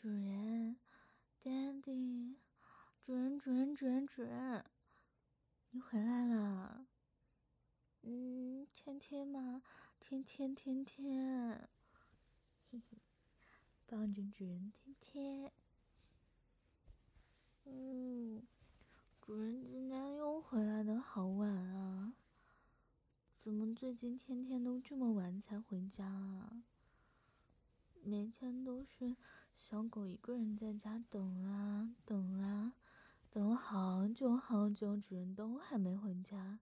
主人，Daddy，主人，你回来了。天天嘛，天天，嘿嘿，抱着主人天天。主人今天又回来的好晚啊，怎么最近天天都这么晚才回家啊？每天都是小狗一个人在家等啊，等了好久，主人都还没回家。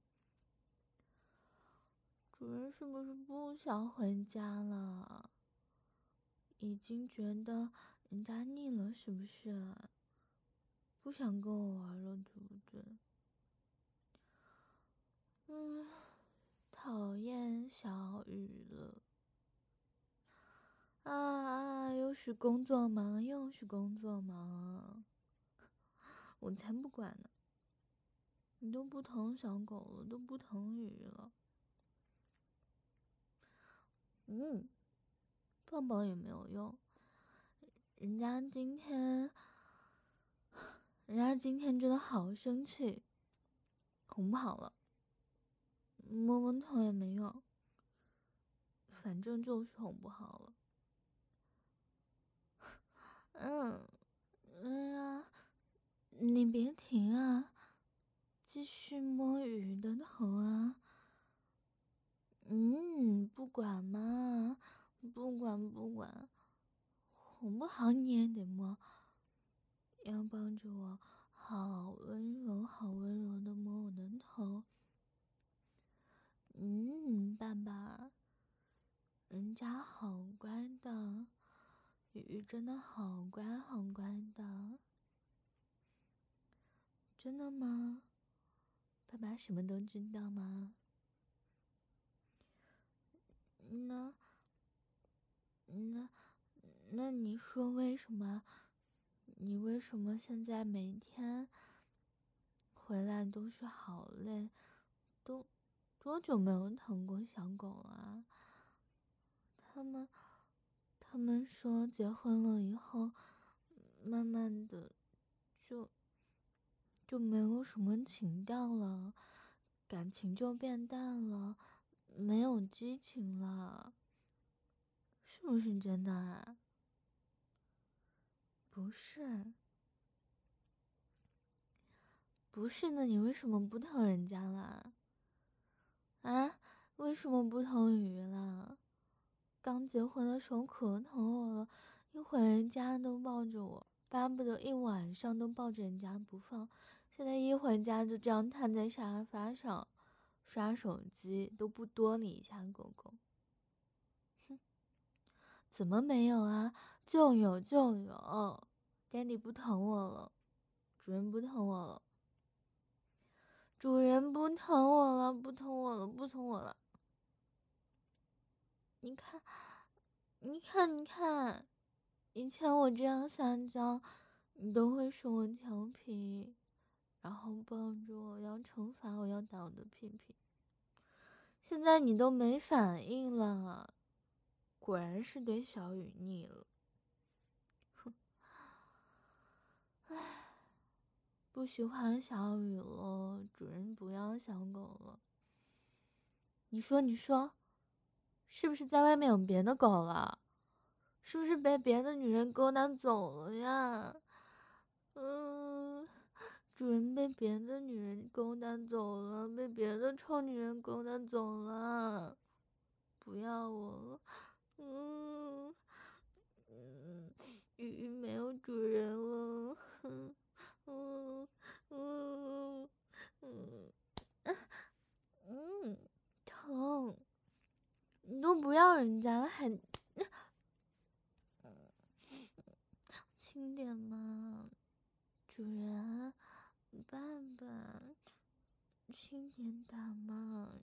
主人是不是不想回家了？已经觉得人家腻了，是不是？不想跟我玩了，对不对？讨厌小雨了。又是工作忙，我才不管呢。你都不疼小狗了，都不疼雨了。抱抱也没有用。人家今天真的好生气，哄不好了。摸摸头也没用，反正就是哄不好了。哎呀，你别停啊，继续摸鱼的头啊。不管嘛，不管，哄不好你也得摸，要抱着我，好温柔的摸我的头。爸爸，人家好乖的，鱼真的好乖的。真的吗？爸爸什么都知道吗？那你说为什么？你为什么现在每天回来都是好累？都多久没有疼过小狗了？他们说结婚了以后，慢慢的就没有什么情调了，感情就变淡了，没有激情了，是不是真的啊？不是，那你为什么不疼人家啦？为什么不疼鱼啦？刚结婚的时候可疼我了，一回家都抱着我，巴不得一晚上都抱着人家不放。现在一回家就这样瘫在沙发上刷手机，都不多理一下狗狗。怎么没有啊？就有，Daddy 不疼我了，主人不疼我了，主人不疼我了，不疼我了。你看，以前我这样撒娇，你都会说我调皮，然后抱着我要惩罚我，要打我的屁屁。现在你都没反应了，果然是对小雨腻了。哼，不喜欢小雨了，主人不要小狗了。你说，是不是在外面有别的狗了？是不是被别的女人勾搭走了呀？主人被别的女人勾搭走了，被别的臭女人勾搭走了，不要我了。鱼没有主人了。疼，你都不要人家了，还轻点嘛，主人，爸爸，轻点打嘛。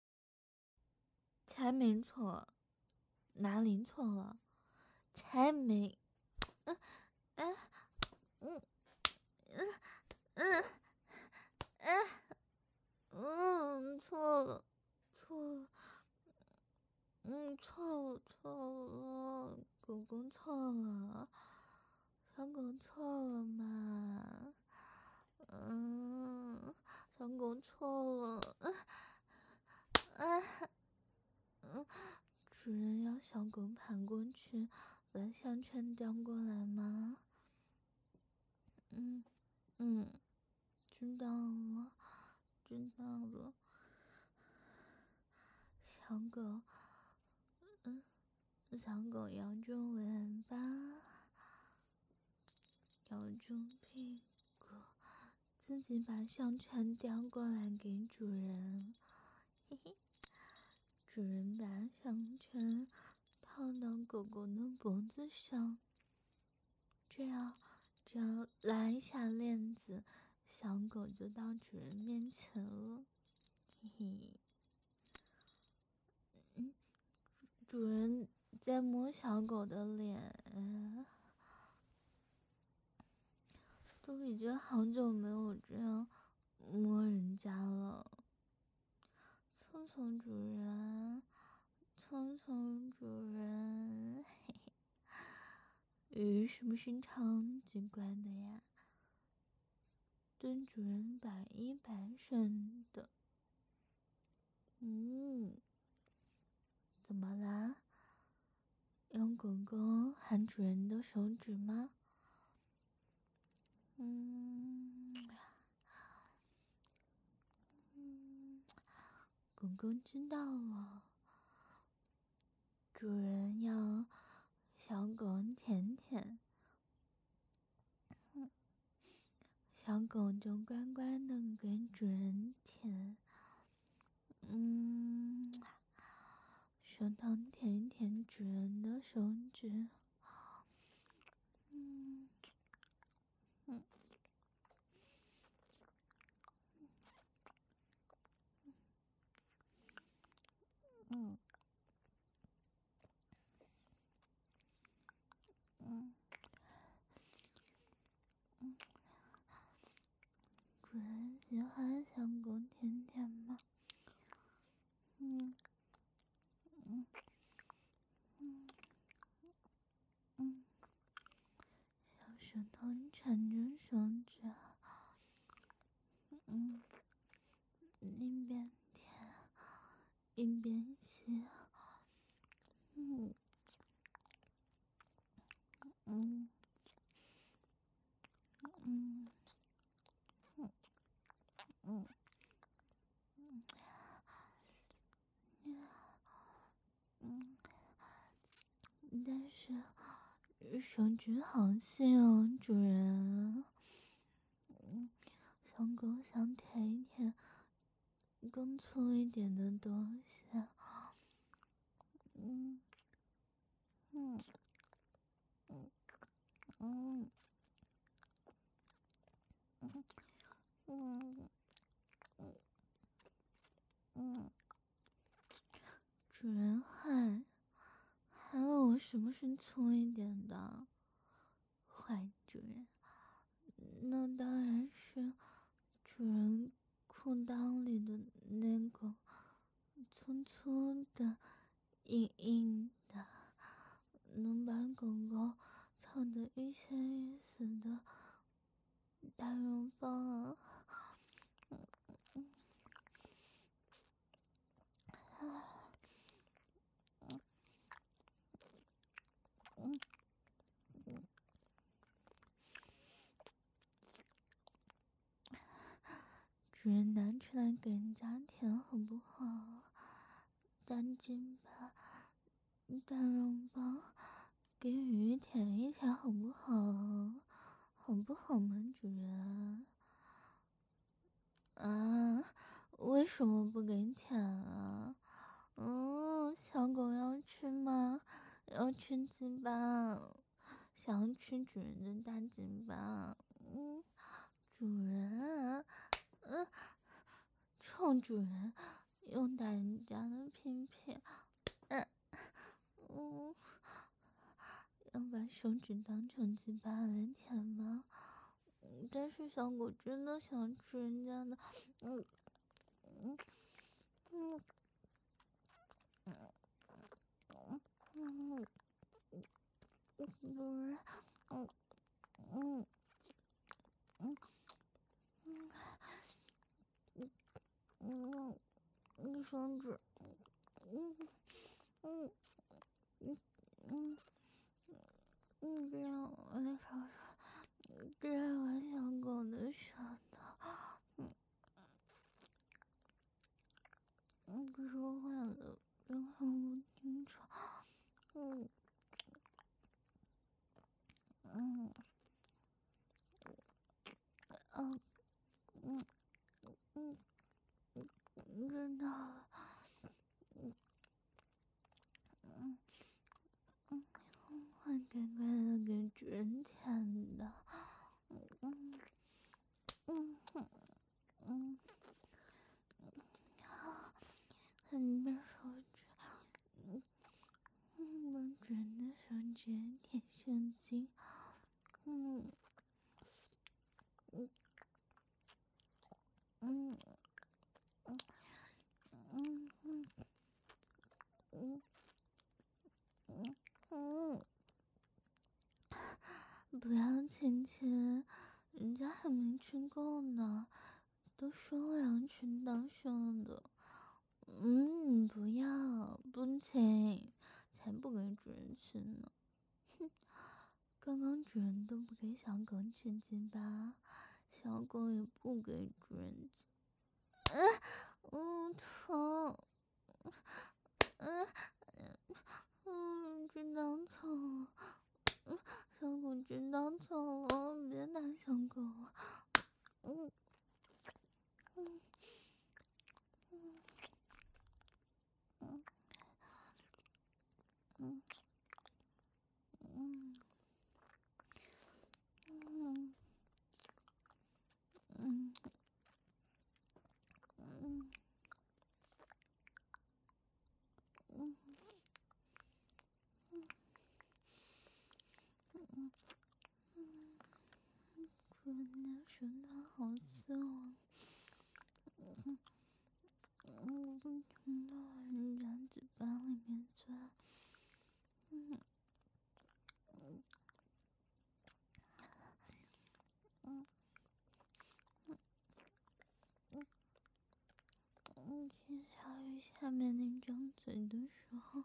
才没错，哪里错了？才没，嗯嗯嗯嗯错了，错了，狗狗错了， 小狗错了。主人要小狗爬过去，把项圈叼过来吗？知道了，知道了。小狗摇着尾巴，摇着屁股，自己把项圈叼过来给主人。嘿嘿，主人把项圈套到狗狗的脖子上，这样只要拉一下链子，小狗就到主人面前了。嘿嘿，主人在摸小狗的脸，都已经好久没有这样摸人家了。蹭蹭主人，蹭蹭主人，嘿嘿，鱼是不是超级乖的呀？对主人百依百顺的。怎么啦？用狗狗含主人的手指吗？狗狗知道了，主人要小狗舔舔，小狗就乖乖的给主人舔。舌头舔一舔主人的手指。主人喜欢小狗舔舔吗？小舌头缠着手指，一边舔一边吸。但是手指好细哦，主人。小狗想舔一舔更粗一点的东西。主人还问我是不是粗一点的，坏主人。那当然是主人裤裆里的那个粗粗的、硬硬的，能把狗狗操得欲仙欲死的大肉棒啊！主人拿出来给人家舔好不好？大金巴、大肉棒，给鱼舔一舔好不好？好不好嘛，主人？为什么不给舔啊？小狗要吃吗？要吃鸡巴，想要吃主人的大鸡巴。主人，臭主人，又打人家的屁屁，要把手指当成鸡巴来舔吗？但是小狗真的想吃人家的，主人， 手指，这样我小狗的舌头，说话了，然后不清楚，知道了，会乖乖的给主人舔的，你的手指，把主人的手指舔上筋，不要亲亲，人家还没吃够呢，都说了要吃到手的。不要，不亲，才不给主人吃呢。哼，刚刚主人都不给小狗吃鸡巴，小狗也不给主人吃。疼，知道错了，小狗知道错了，别打小狗了。主人的舌头好涩啊，不停的往人家嘴巴里面钻，去小鱼下面那张嘴的时候，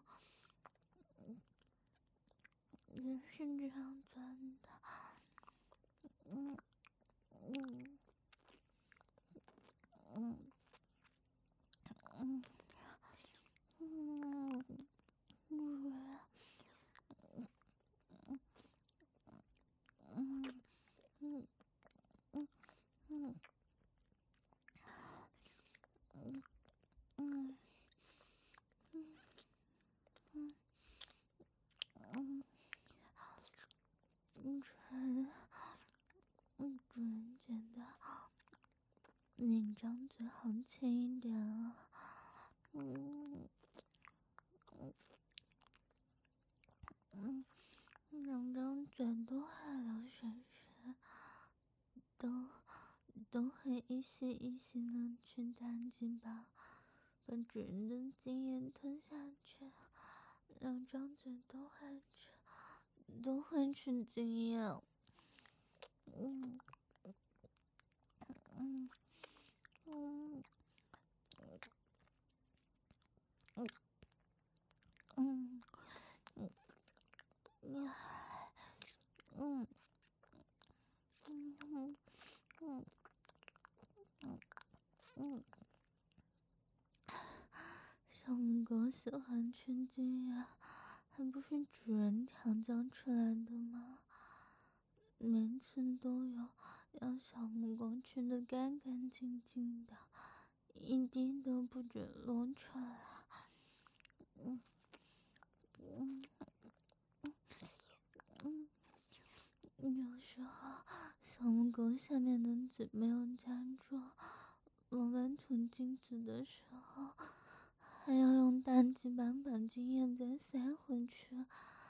也是这样钻的，主人觉得你张嘴好轻一点啊，两张嘴都还流水水，都会一吸一吸的去大鸡巴，把主人的精液吞下去，两张嘴都会吃精液。小母狗喜欢吃精液，还不是主人调教出来的吗？每次都有让小母狗吃得干干净净的，一滴都不准漏出来。有时候小母狗下面的嘴没有夹住，往外吐精子的时候，还要用大鸡巴把精液再塞回去，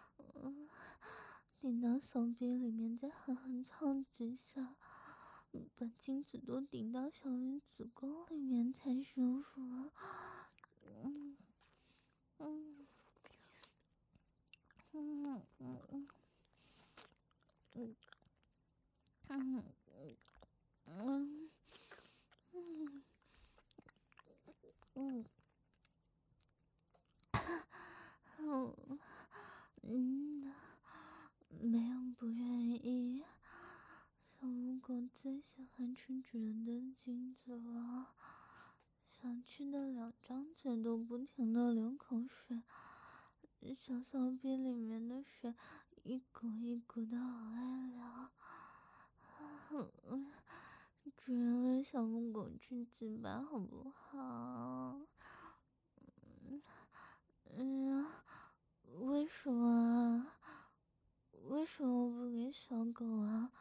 顶到手臂里面，再狠狠操几下，把精子都顶到小鱼子宫里面才舒服啊。 喜欢吃主人的精子了，想吃的两张嘴都不停的流口水，小骚逼里面的水一股一股的好爱流。主人喂小母狗吃鸡巴好不好？为什么啊？为什么不给小狗啊？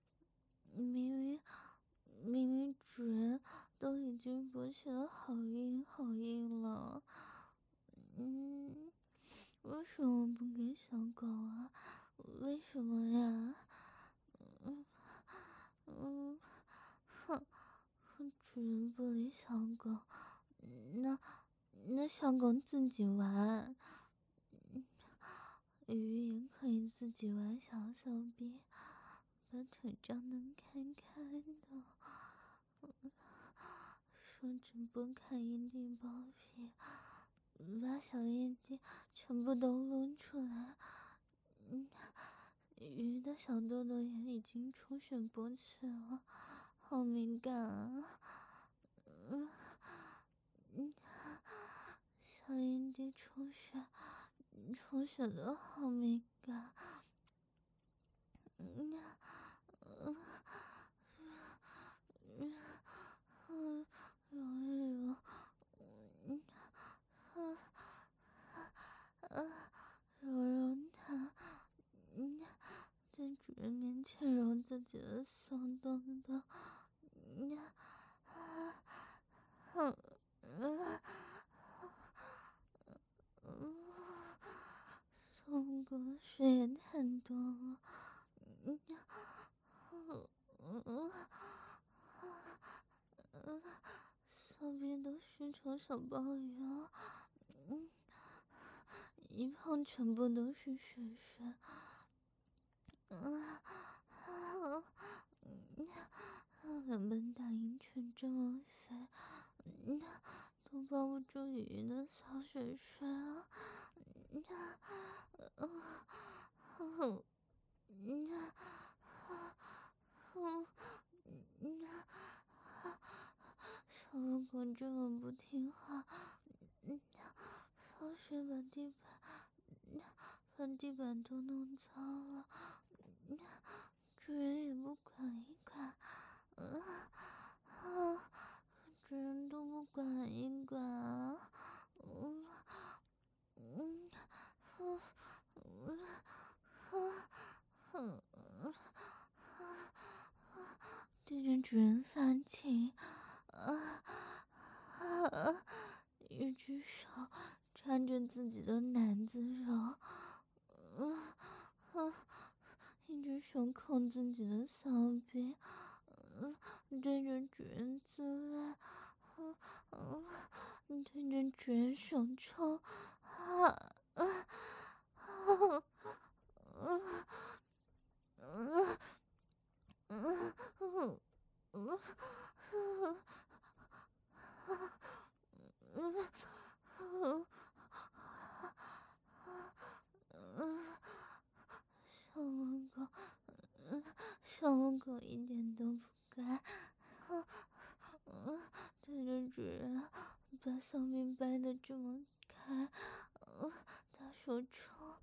明明主人都已经勃起的好硬好硬了，为什么不给小狗啊？为什么呀？主人不理小狗，那小狗自己玩，鱼也可以自己玩小逼，把腿张得开开的，手指拨开阴蒂包皮，把小阴蒂全部都露出来。鱼的小豆豆也已经出血勃起了，好敏感啊！小阴蒂出血的好敏感。揉一揉，揉揉它，在主人面前揉自己的小豆豆，小母狗的水也太多了，小逼都虚成小鲍鱼了，一碰全部都是水水。两本大阴唇这么肥，都抱不住鱼的小水水啊！小母狗这么不听话，放水把地板都弄脏了，主人也不管一管，主人都不管一管啊！对着主人发情，一只手抓着自己的奶子揉，一只手控自己的小臂，对着主人自慰，对着主人手抽，小母狗一点都不该，对着主人把小臂掰得这么开，大手抽，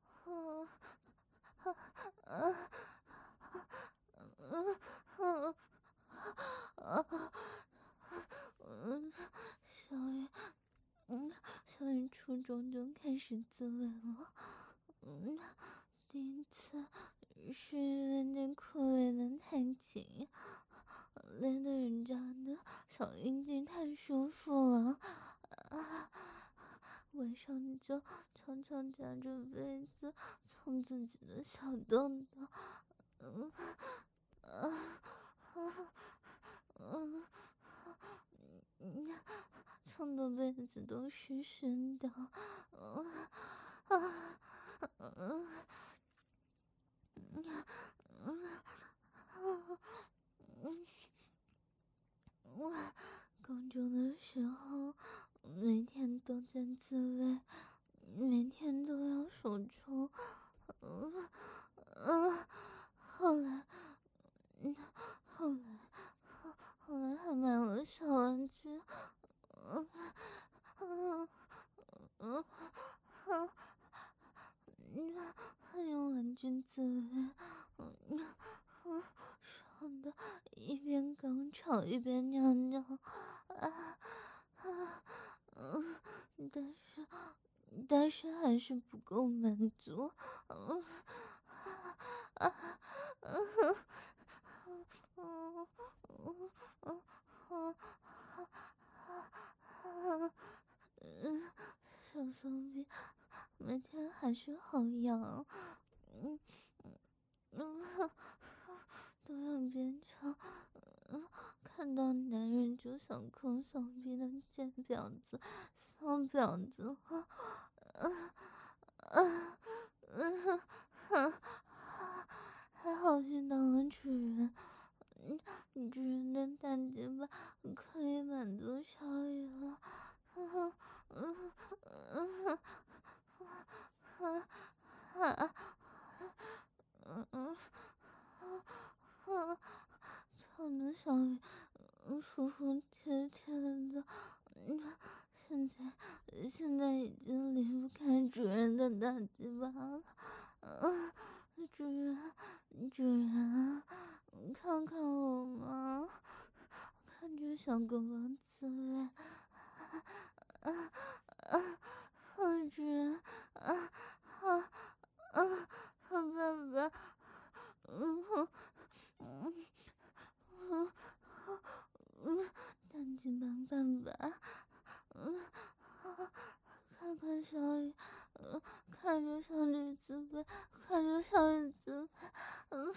小雨初中就开始自慰了，第一次是因为内裤勒得太紧，勒得人家的小阴茎太舒服了，晚上就悄悄夹着被子蹭自己的小豆豆，蹭的被子都湿湿的，高中的时候，每天都在自慰，每天都要手抽，后来满了小玩具，还有玩具滋味，爽的一边高潮一边尿尿，但是还是不够满足，小松饼每天还是好痒，都要变成看到男人就想抠小臂的贱婊子、骚婊子，还好遇到了主人，主人的大鸡巴可以满足小雨了，操的小雨服服帖帖的，现在已经离不开主人的大鸡巴了，主人，看看我嘛，看着小狗狗滋味，主人，爸爸，大鸡巴爸爸，看看小雨，看着小女子呗，看着小女子呗，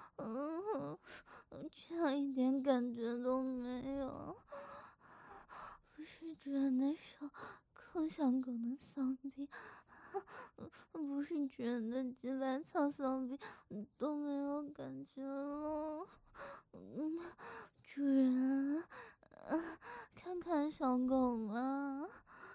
这样一点感觉都没有。不是主人的手抠小狗的骚逼，不是主人的鸡巴操骚逼，都没有感觉了。主人，看看小狗嘛。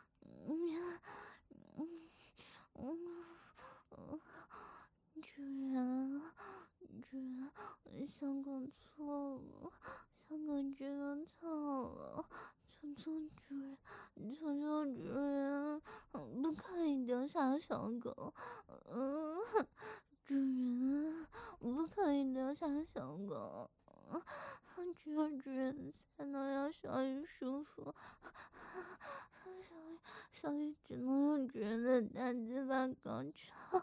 主人，小狗错了，小狗知道错了，求求主人，求求主人，不可以丢下小狗，主人，不可以丢下小狗，只有主人才能让小雨舒服，小雨只能用主人的大鸡巴高潮，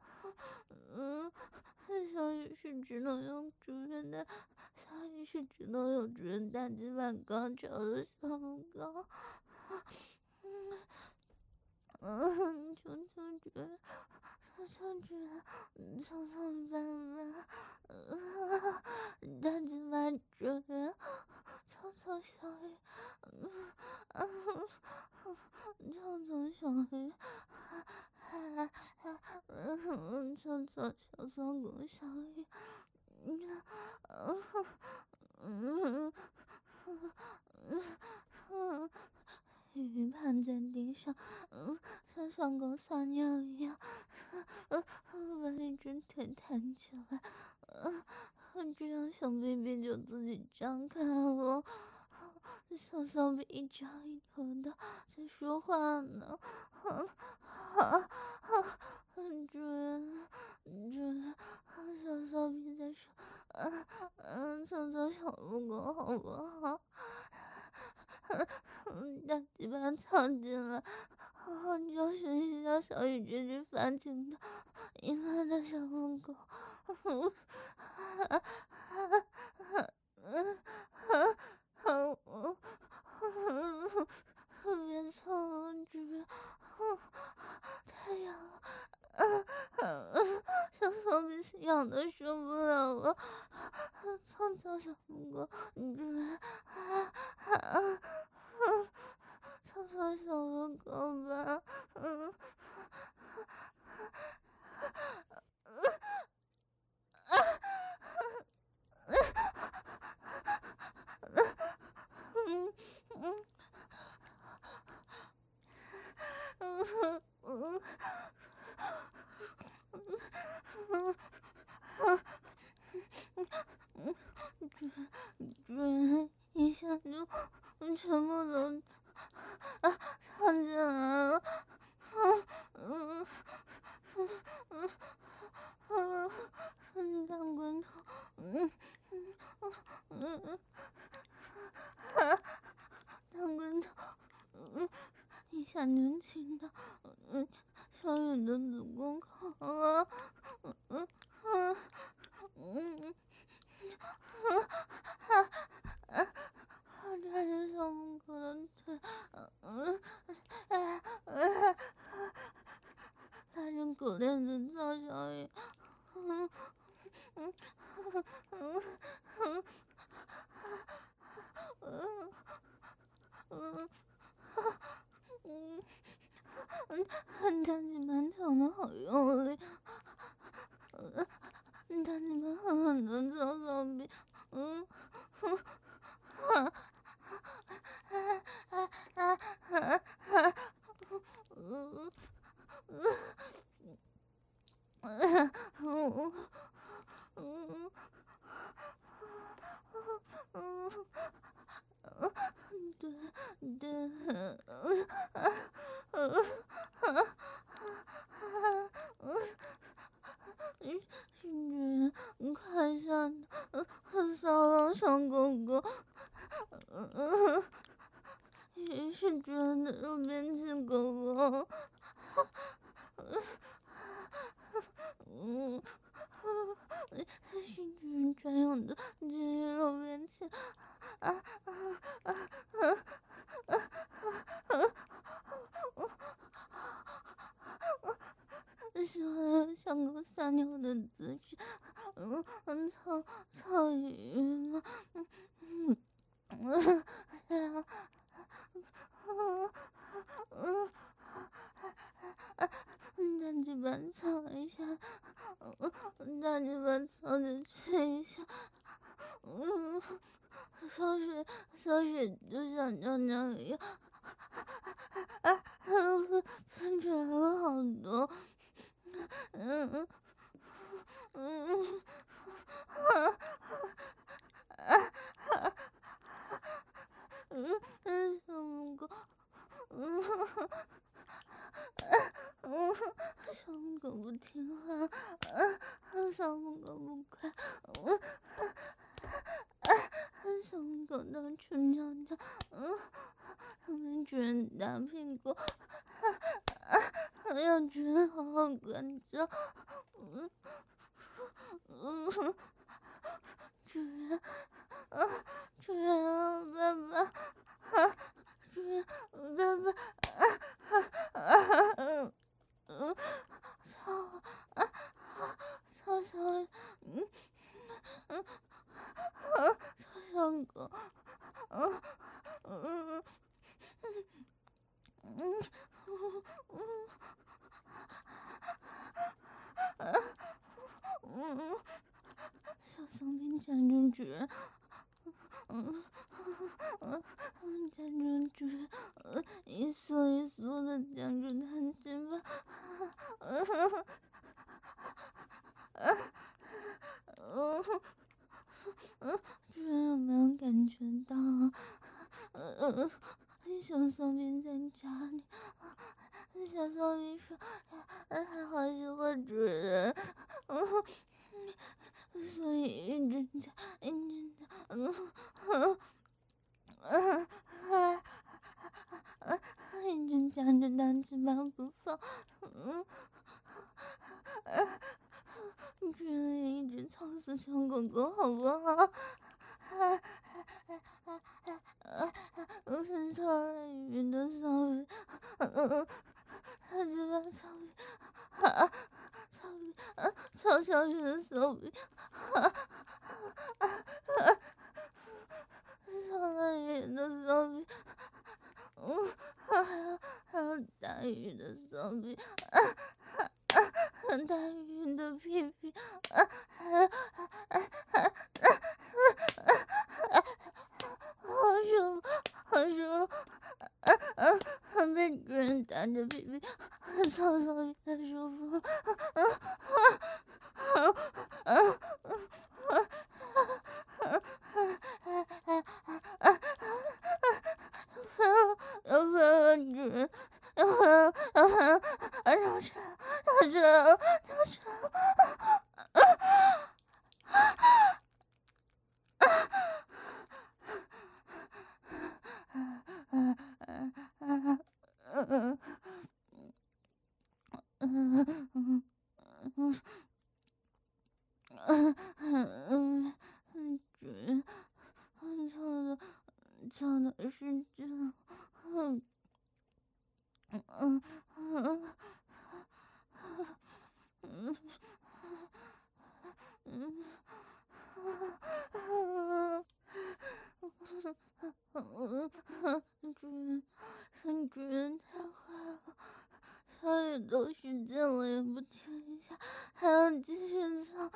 小雨是只能用主人的，小雨是只能有主人大鸡巴高潮的小狗，求求主人，求求主人，求求爸爸，大鸡巴主人，求求小雨，求求小雨，求求小松狗小雨，雨趴在地上，像小狗撒尿一样，把一只腿弹起来，这样小 baby 就自己张开了。小骚比一张一合的在说话呢，主人，小骚比在说，求求小母狗好不好？大鸡巴操进来，好好教训一下小雨这只发情的淫乱的小母狗。别操了，主人，太痒了，小骚逼痒的受不了了，操小母狗，主人，操小母狗吧，主人，你下就全部都插进来了。大龟头，大龟头，一下就亲到小雨的子宫口了。抓着小母狗的腿，拉着狗链子叫小雨。大鸡巴抢的好用力，大鸡巴狠狠的敲小臂，对，快上骚扰小狗狗，也是觉得肉边起狗狗，是主人专用的这些肉边起，小狗撒尿的姿势，草鱼吗？大鸡巴操一下，大鸡巴操着吹一下，小水就像尿尿一样，喷出来了好多，小母狗，小母狗不听话，小母狗不乖，小母狗到处尿尿，被主人打屁股，要主人好好关照，主人，主人啊，爸爸，主人，爸爸，操小狗，小香槟夹住主人，夹住主人，一缩一缩的夹住他鸡巴，主人有没有感觉到？小香槟在家里，小香槟说：“他好喜欢主人。”所以一直夹，一直夹着大鸡巴不放，主人也一直操死小狗狗，好不好？我是操了鱼的骚鱼，他鸡巴操鱼，操小鱼的骚鱼，操了鱼的骚鱼，还有大鱼的骚鱼，大鱼的屁屁，好舒服，好舒服，被主人打着屁屁，操操鱼太舒服， 操的是这，主人太坏了，他也都时间了也不停一下，还要继续操，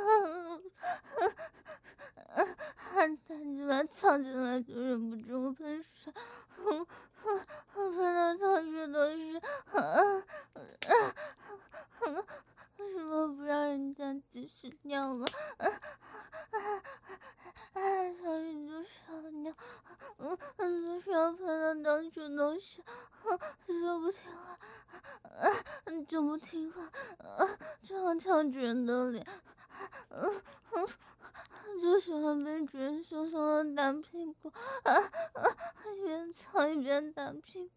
他鸡巴操进来就忍不住喷水，喷的到处都是，为什么不让人家继续尿吗？小雨就是要尿，就是要喷的到处都是，就不听话，就不听话，就要敲主人的脸，就喜欢被主人凶凶的打屁股，一边敲一边打屁股，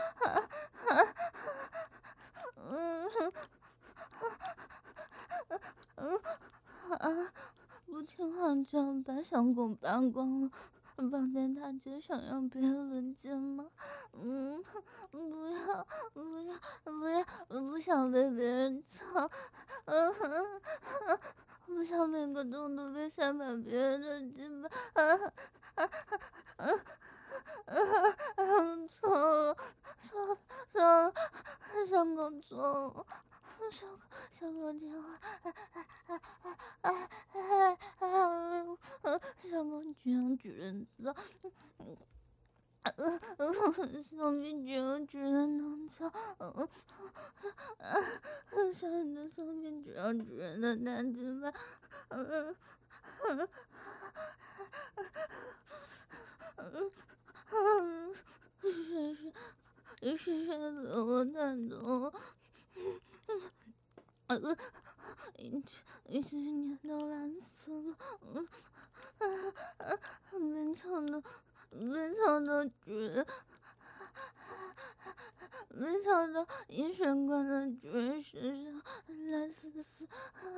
不听话就要把小狗扒光了，绑在大街上让别人轮奸吗？不要不要不要，不想被别人操，不想每个洞都被塞满别人的鸡巴，错了错了，小狗错了。小狗听话，小狗只让主人操，小屁只让主人能操，小雨的小屁只让主人的大鸡巴，是死我太多。一直黏到烂死了，没想到主人，没想到饮水罐的主人身上烂死，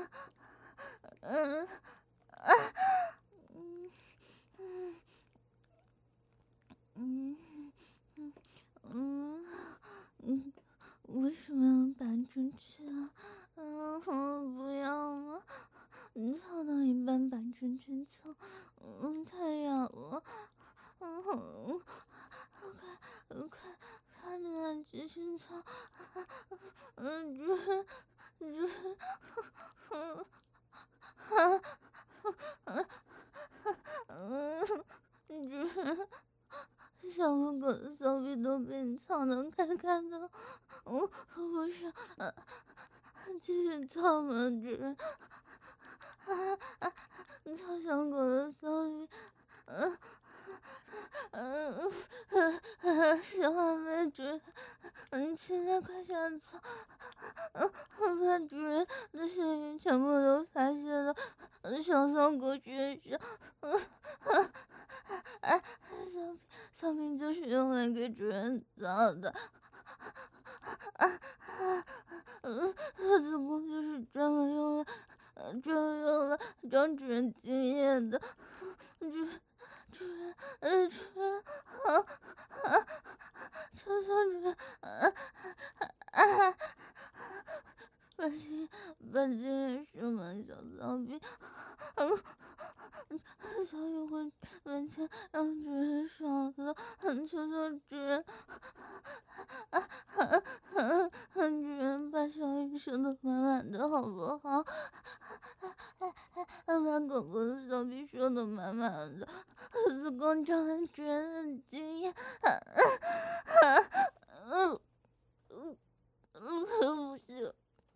为什么要搬出去啊？不要吗？操到一半搬出去操，太痒了，快点来继续操，小母狗的小臂都被你操得开开的，不是，继续操嘛，主人，操小狗的小臂，喜欢被主人，现在快下操，把主人的血液全部都发泄到小狗身上，小兵就是用来给主人造的，子宫就是专门用来让主人精液的，主人，求求主人，把精液输满小骚逼，小雨会完全让主人爽了，求求主人，主人把小雨输得满满的好不好？把狗狗的小臂输得满满的，子宫长了主人很惊艳，不行。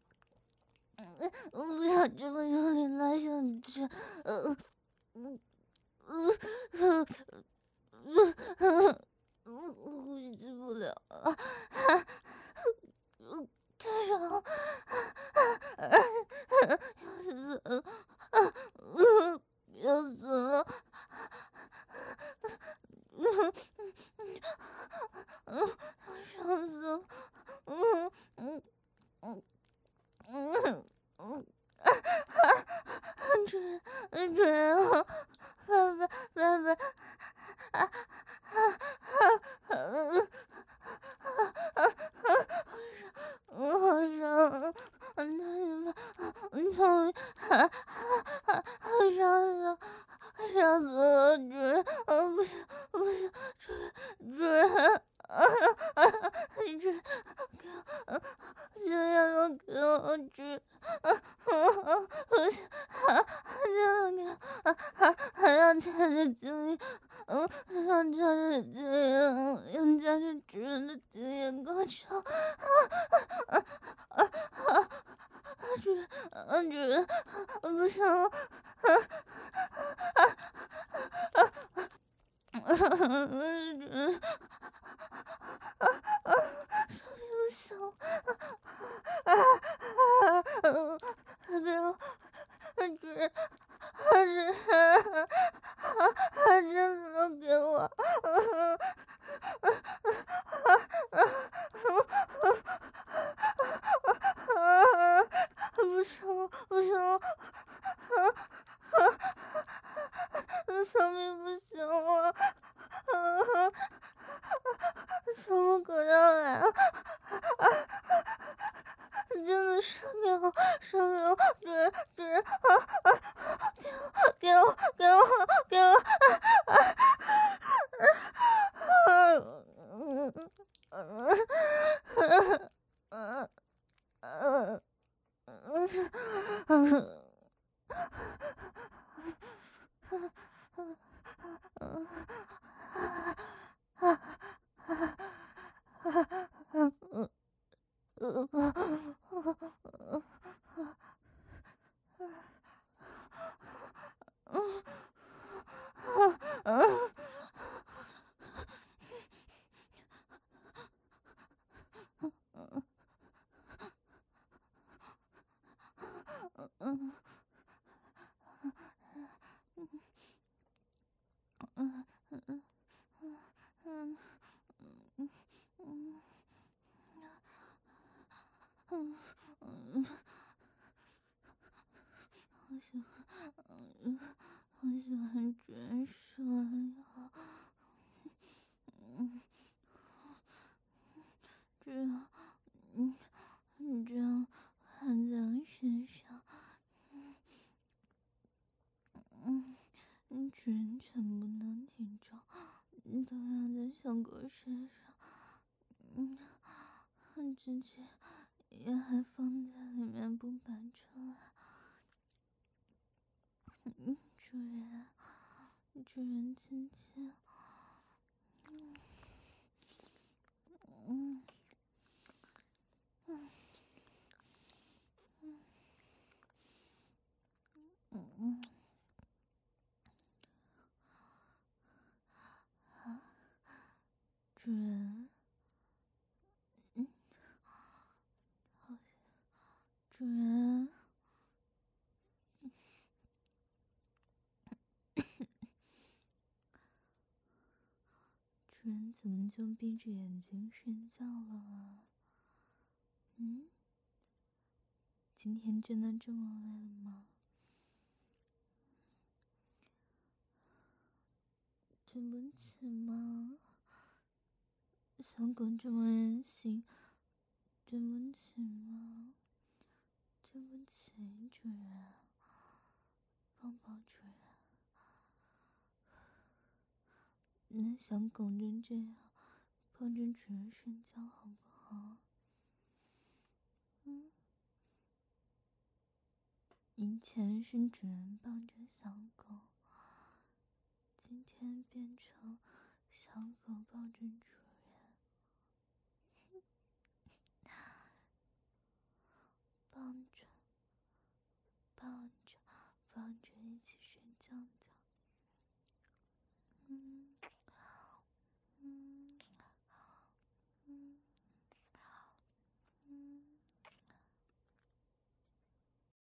不要这么用力拉下去，我呼吸不了，太爽了，要死了，爽死了，主人，爸爸， 是这样，杨家是主人的经验高超。主人，不行了。主人，小兵不行了。主人，还是能给我。不行了，不行了。小明不行了。什么狗要来啊！真的是给我，是给我，主人，给我，给我，给我！好喜欢卷舌呀！这样含在我身上，主人全部能体重都压在小狗身上，直接也还放在里面不拔出来。主人亲亲。主人，主人，主人怎么就闭着眼睛睡觉了啊？今天真的这么累了吗？对不起嘛，小狗这么任性，对不起嘛，对不起主人，抱抱主人。那小狗就这样抱着主人睡觉好不好？以前是主人抱着小狗，今天变成小狗抱着主人，抱着一起睡觉呢。